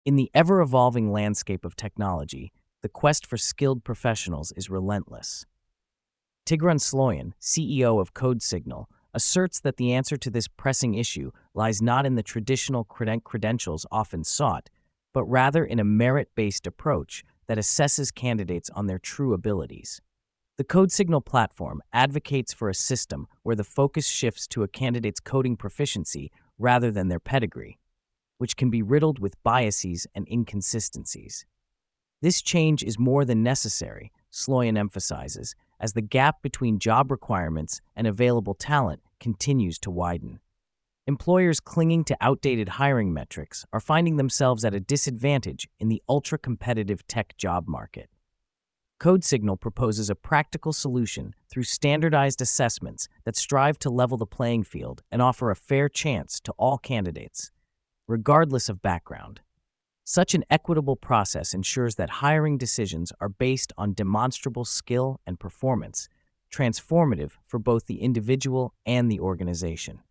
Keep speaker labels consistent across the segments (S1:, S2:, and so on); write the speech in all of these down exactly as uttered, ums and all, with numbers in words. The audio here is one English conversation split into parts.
S1: In the ever-evolving landscape of technology, the quest for skilled professionals is relentless. Tigran Sloyan, C E O of CodeSignal, asserts that the answer to this pressing issue lies not in the traditional creden- credentials often sought, but rather in a merit-based approach that assesses candidates on their true abilities. The CodeSignal platform advocates for a system where the focus shifts to a candidate's coding proficiency rather than their pedigree, which can be riddled with biases and inconsistencies. This change is more than necessary, Sloyan emphasizes, as the gap between job requirements and available talent continues to widen. Employers clinging to outdated hiring metrics are finding themselves at a disadvantage in the ultra-competitive tech job market. CodeSignal proposes a practical solution through standardized assessments that strive to level the playing field and offer a fair chance to all candidates, regardless of background. Such an equitable process ensures that hiring decisions are based on demonstrable skill and performance, transformative for both the individual and the organization.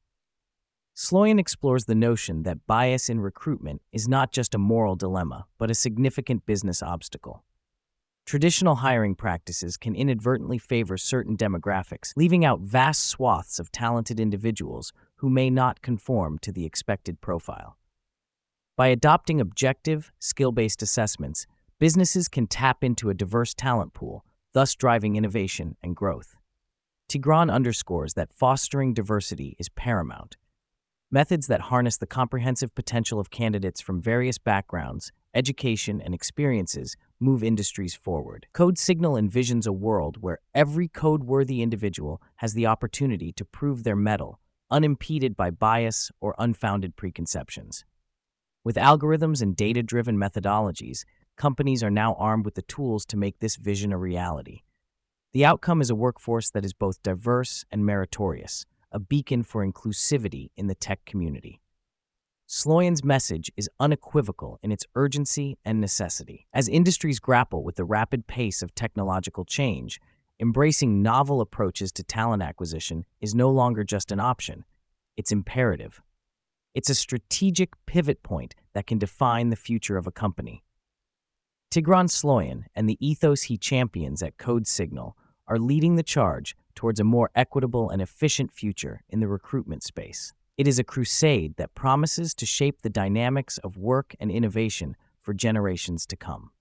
S1: Sloyan explores the notion that bias in recruitment is not just a moral dilemma, but a significant business obstacle. Traditional hiring practices can inadvertently favor certain demographics, leaving out vast swaths of talented individuals who may not conform to the expected profile. By adopting objective, skill-based assessments, businesses can tap into a diverse talent pool, thus driving innovation and growth. Tigran underscores that fostering diversity is paramount. Methods that harness the comprehensive potential of candidates from various backgrounds, education, and experiences move industries forward. CodeSignal envisions a world where every code-worthy individual has the opportunity to prove their mettle, unimpeded by bias or unfounded preconceptions. With algorithms and data-driven methodologies, companies are now armed with the tools to make this vision a reality. The outcome is a workforce that is both diverse and meritorious, a beacon for inclusivity in the tech community. Sloyan's message is unequivocal in its urgency and necessity. As industries grapple with the rapid pace of technological change, embracing novel approaches to talent acquisition is no longer just an option, it's imperative. It's a strategic pivot point that can define the future of a company. Tigran Sloyan and the ethos he champions at CodeSignal are leading the charge towards a more equitable and efficient future in the recruitment space. It is a crusade that promises to shape the dynamics of work and innovation for generations to come.